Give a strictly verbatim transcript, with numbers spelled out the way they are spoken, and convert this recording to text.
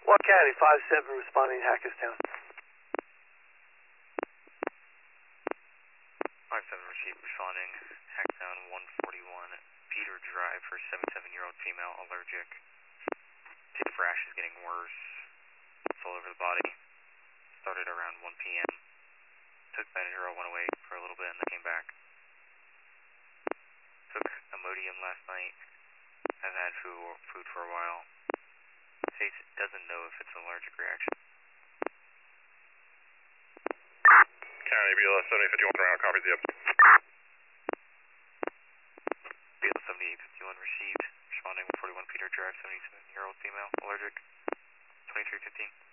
one County, five seven responding Hackettstown. five seven received responding Hackettstown one forty-one Peter Drive for seventy-seven-year-old female allergic. Tick rash is getting worse. It's all over the body. Started around one P M Took Benadryl, went away for a little bit, and then came back. Took Imodium last night. Hasn't had food, food for a while. States doesn't know if it's an allergic reaction. County, B L S seventy fifty-one round, copy the up. B L S seventy-eight fifty-one received. Responding one forty-one Peter Drive, seventy-seven-year-old female allergic. twenty-three fifteen.